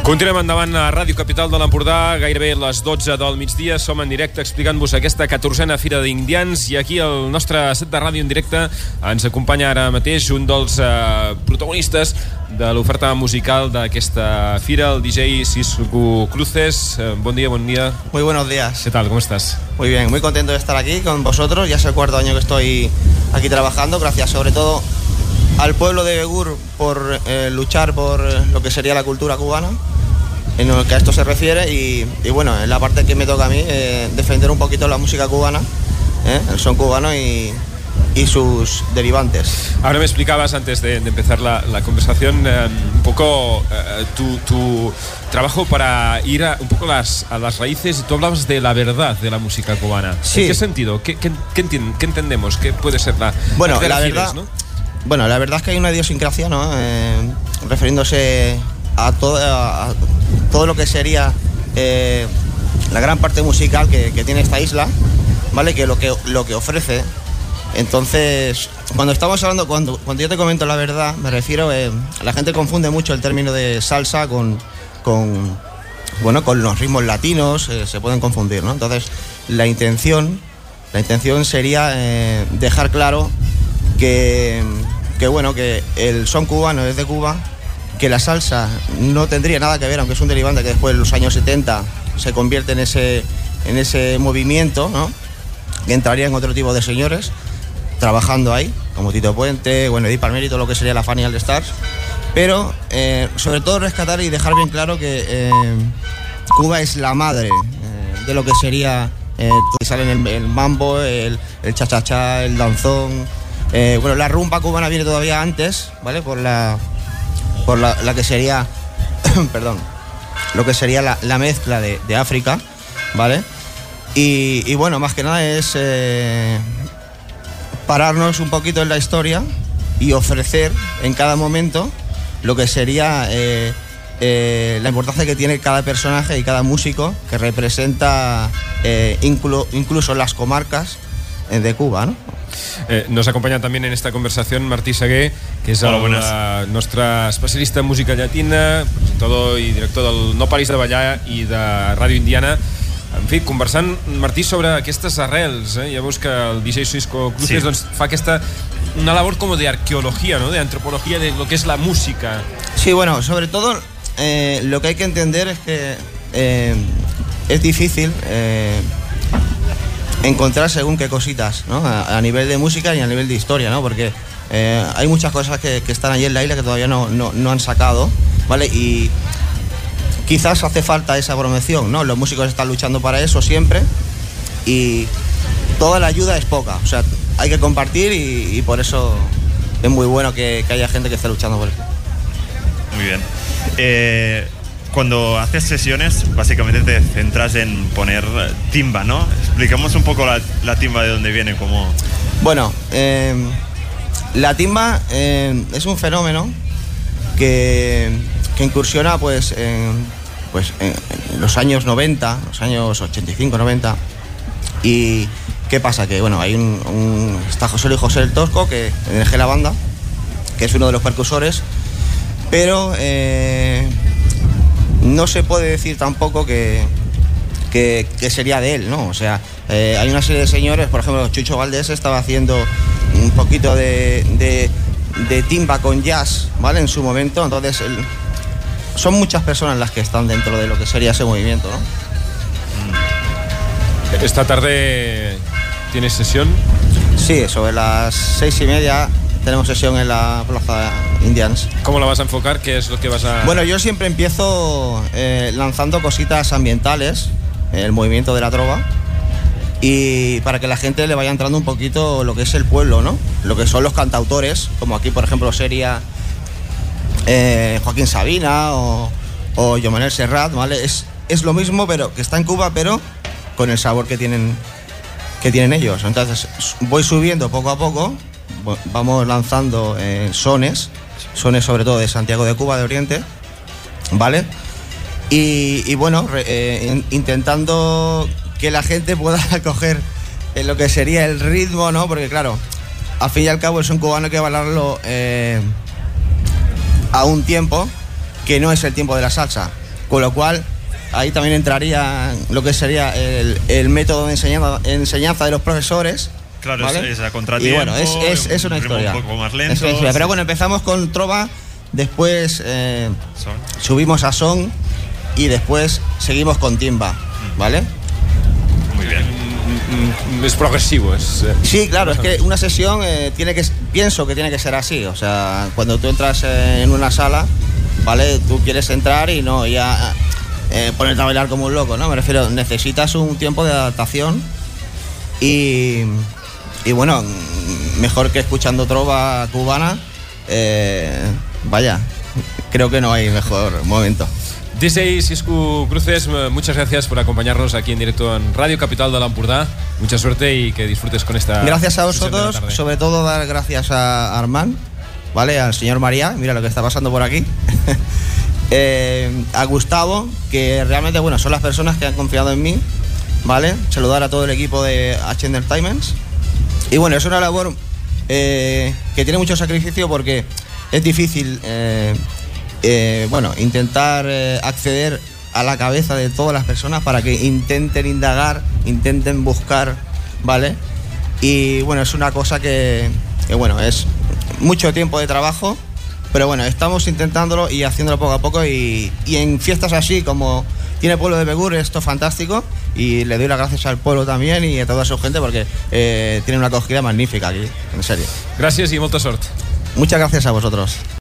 Continuem endavant a Ràdio Capital de l'Empordà, gairebé les 12 del migdia. Som en directe explicant-vos aquesta 14a Fira d'Indians i aquí al nostre set de ràdio en directe ens acompanya ara mateix un dels protagonistes de l'oferta musical d'aquesta fira, el DJ Cisco Cruces. Bon dia, bon dia. Muy buenos días. ¿Qué tal? ¿Cómo estás? Muy bien, muy contento de estar aquí con vosotros. Ya es el cuarto año que estoy aquí trabajando, gracias sobre todo al pueblo de Begur por luchar por lo que sería la cultura cubana, en lo que a esto se refiere, y bueno, en la parte que me toca a mí, defender un poquito la música cubana, el son cubano y sus derivantes. Ahora me explicabas antes de empezar la conversación un poco tu trabajo para ir un poco a las raíces, y tú hablabas de la verdad de la música cubana. Sí. ¿En qué sentido? ¿Qué entendemos? ¿Qué puede ser la verdad? ¿no? Bueno, la verdad es que hay una idiosincrasia, ¿no? Refiriéndose a todo lo que sería la gran parte musical que tiene esta isla, ¿vale? Que lo que ofrece. Entonces, cuando estamos hablando, cuando yo te comento la verdad, me refiero, la gente confunde mucho el término de salsa con los ritmos latinos, se pueden confundir, ¿no? Entonces, la intención sería dejar claro que el son cubano es de Cuba, que la salsa no tendría nada que ver, aunque es un derivante que después en los años 70 se convierte en ese movimiento, ¿no? Que entraría en otro tipo de señores trabajando ahí, como Tito Puente, Eddie Palmieri y todo lo que sería la Fania All Stars, pero sobre todo rescatar y dejar bien claro que Cuba es la madre de lo que sería, salen el mambo, el cha-cha-cha, el danzón. La rumba cubana viene todavía antes, ¿vale? Por la que sería perdón, lo que sería la mezcla de África, ¿vale? Y bueno, más que nada es pararnos un poquito en la historia y ofrecer en cada momento lo que sería la importancia que tiene cada personaje y cada músico que representa incluso las comarcas de Cuba, ¿no? Nos acompanya també en esta conversación Martí Seguer, que és el nostre especialista en música llatina, presentador i director del No Paris de Ballar i de Ràdio Indiana. En fi, conversant, Martí, sobre aquestes arrels, ja veus que el DJ Cisco Cruces doncs, fa una labor como de arqueología, ¿no? De antropología de lo que es la música. Sí, bueno, sobre todo lo que hay que entender es que es difícil encontrar según qué cositas, ¿no? A nivel de música y a nivel de historia, ¿no? Porque hay muchas cosas que están allí en la isla que todavía no han sacado, ¿vale? Y quizás hace falta esa promoción, ¿no? Los músicos están luchando para eso siempre y toda la ayuda es poca, o sea, hay que compartir y por eso es muy bueno que haya gente que esté luchando por eso. Muy bien. Cuando haces sesiones, básicamente te centras en poner timba, ¿no? Expliquemos un poco la timba, de dónde viene, cómo... Bueno, la timba es un fenómeno que incursiona en los años 90, los años 85-90. ¿Y qué pasa? Que bueno, está José Luis José el Tosco, que dirige la banda, que es uno de los percusores, pero no se puede decir tampoco que sería de él, ¿no? O sea, hay una serie de señores, por ejemplo, Chucho Valdés estaba haciendo un poquito de timba con jazz, ¿vale? En su momento, entonces son muchas personas las que están dentro de lo que sería ese movimiento, ¿no? Esta tarde tienes sesión. Sí, sobre las 6:30 tenemos sesión en la Plaza Indians. ¿Cómo la vas a enfocar? ¿Qué es lo que vas a...? Bueno, yo siempre empiezo lanzando cositas ambientales, el movimiento de la trova, y para que la gente le vaya entrando un poquito lo que es el pueblo, ¿no? Lo que son los cantautores, como aquí, por ejemplo, sería Joaquín Sabina o Jomanel Serrat, ¿vale? Es lo mismo, pero que está en Cuba, pero con el sabor que tienen ellos. Entonces voy subiendo poco a poco, vamos lanzando sones sobre todo de Santiago de Cuba, de Oriente, ¿vale? Y bueno, intentando que la gente pueda coger lo que sería el ritmo, ¿no? Porque claro, al fin y al cabo el son cubano hay que bailarlo a un tiempo que no es el tiempo de la salsa. con lo cual ahí también entraría lo que sería el método de enseñanza de los profesores. Claro, ¿vale? es a contratiempo. Y bueno, es una historia. Un poco más lento. Pero bueno, empezamos con trova, después subimos a son y después seguimos con timba, ¿vale? Muy bien. Es progresivo. Sí, claro, es que una sesión pienso que tiene que ser así. O sea, cuando tú entras en una sala, ¿vale? Tú quieres entrar y no ya ponerte a bailar como un loco, ¿no? Me refiero, necesitas un tiempo de adaptación y bueno, mejor que escuchando trova cubana, vaya, creo que no hay mejor momento. DJ Siscu Cruces, muchas gracias por acompañarnos aquí en directo en Radio Capital de l'Empordà. Mucha suerte y que disfrutes con esta. Gracias a vosotros, sobre todo dar gracias a Armand, ¿vale? Al señor María, mira lo que está pasando por aquí. A Gustavo, que realmente, bueno, son las personas que han confiado en mí, ¿vale? Saludar a todo el equipo de H Entertainments. Y bueno, es una labor que tiene mucho sacrificio porque es difícil, bueno, intentar acceder a la cabeza de todas las personas para que intenten indagar, intenten buscar, ¿vale? Y bueno, es una cosa que bueno, es mucho tiempo de trabajo, pero bueno, estamos intentándolo y haciéndolo poco a poco y en fiestas así como tiene el pueblo de Begur, esto es fantástico y le doy las gracias al pueblo también y a toda su gente porque tiene una acogida magnífica aquí, en serio. Gracias y molta sort. Muchas gracias a vosotros.